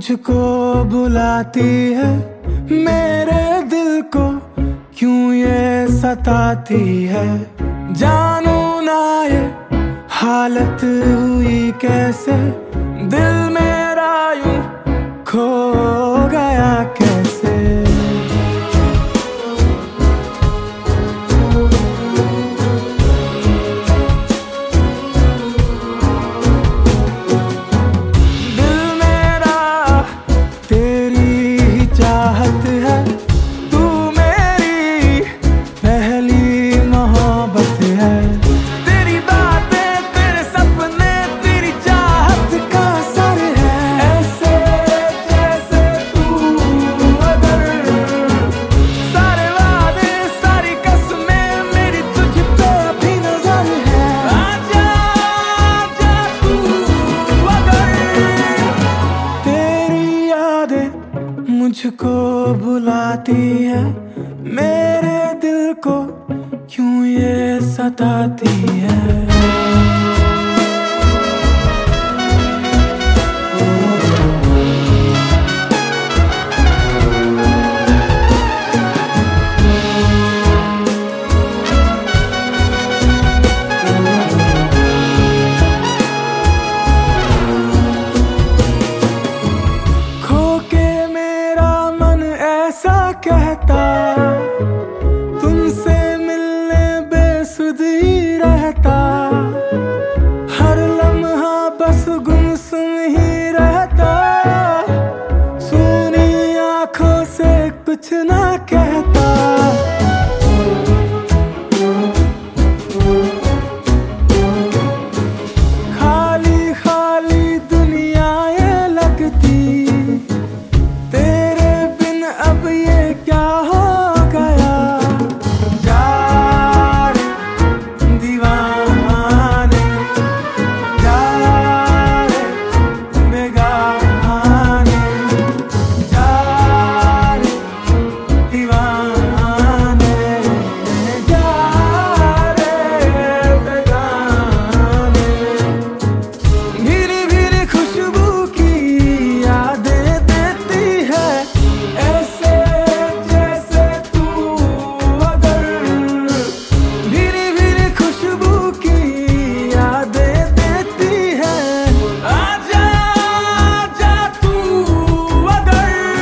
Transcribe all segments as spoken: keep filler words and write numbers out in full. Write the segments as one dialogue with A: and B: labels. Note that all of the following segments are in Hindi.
A: मुझको बुलाती है, मेरे दिल को क्यों ये सताती है। जानू ना ये हालत हुई कैसे, दिल मेरा यूं खो गया कैसे। दिल मेरा तेरी ही चाहत है, तू मेरी पहली मोहब्बत है। तेरी बातें तेरे सपने तेरी चाहत का असर है, ऐसे जैसे तू अगर सारे वादे सारी कसमें मेरी तुझ पे अभी नजर है। आजा आजा तू अगर, तेरी यादें मुझको बुलाती है, मेरे दिल को क्यों ये सताती है। खो के मेरा मन ऐसा कहता, तुमसे मिलने बेसुध ही रहता। हर लम्हा बस गुमसुम ही रहता, सूनी आंखों से कुछ ना कहता। खाली खाली दुनिया ये लगती, तेरे बिन अब ये क्या हो गया। जा रे दीवाने, जा रे बेगाने, जा रे दीवाने, जा रे बेगाने। भीनी भीनी खुशबू की यादें देती है, ऐसे जैसे तू अगर। भीनी भीनी खुशबू की यादें देती है, आजा आजा तू अगर।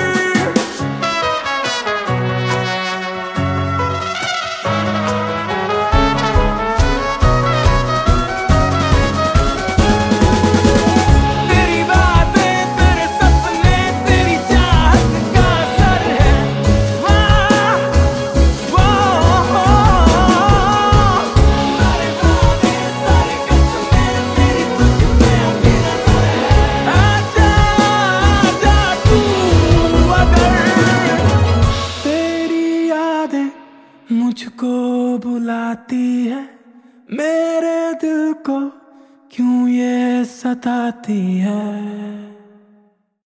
A: तेरी बातें तेरे सपने तेरी चाहत का असर है। वाह वाह, सारे वादे सारी कसमें मेरी तुझ पे अभी नजर है। आजा आजा तू अगर, तेरी यादें मुझको बुलाती है, मेरे दिल को क्यों ये सताती है।